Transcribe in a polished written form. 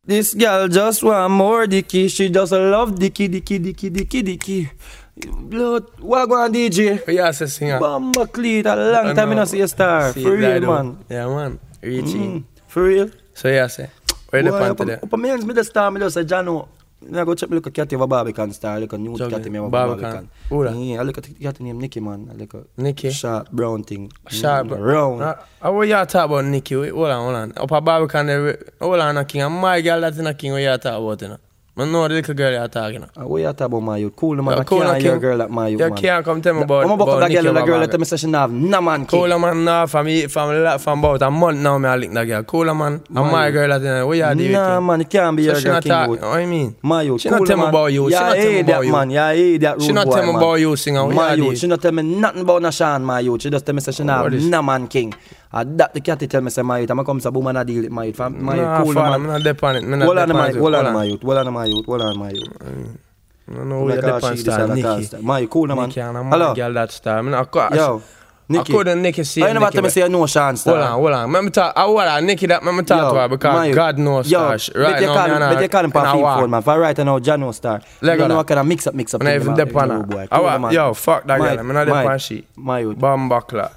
This girl just want more dicky. She just love dicky. Blood, what go on DJ? Yeah, say singer. Bamba Cleat, a long time I not see a star. For real, man. Yeah, man. Reaching. For real? So yeah, say. Where the pan today? Up a millions me the star, me just say, Jano. I go check me look at cat over Barbican star, look at new cat me over Barbican. Who that? Yeah, I look at cat name Nicky, man. I look at Nicky? sharp brown thing. Sharp round. How you talk about Nicky? Hold on. Up a Barbican there, hold on a king. And my girl that's in a king, what you talk about, you know? I know the little girl you're talking about. What you talk about my youth? Cool, man. I can't hear a girl like my youth, man. You can't come tell me about I'm about Nicky. that girl that me say she have no man king. Cool, man, nah, from about a month now, me I link that girl. Cool, man. And my girl that's in a, what you do with Nah, man, it can't be your girl king. What I mean? My youth, she not tell me about you. She not tell me about you. Man. Yeah, that rude she not boy, tell me about you, singer. My youth, she not tell me nothing about Nashan, my youth. She just tell me say she have no man king. That the cat tell me say my youth. I'm come to boom and I deal with my youth. My youth, cool, man. I'm not dependent. Hold on, my youth. No, we are dependent star, Nicky. My cool, man. Nicky and my girl that star. Yo, Nicky. I couldn't Nicky see I never tell me say no chance star. Hold on. Let me talk. Nicky that let me talk to her because God knows star. Right now, but you call him for phone, man. For right now, John no star. You know what kind of mix up. I'm not even dependent. Yo, fuck that girl. I'm not dependent. She. My youth. Bomba clock.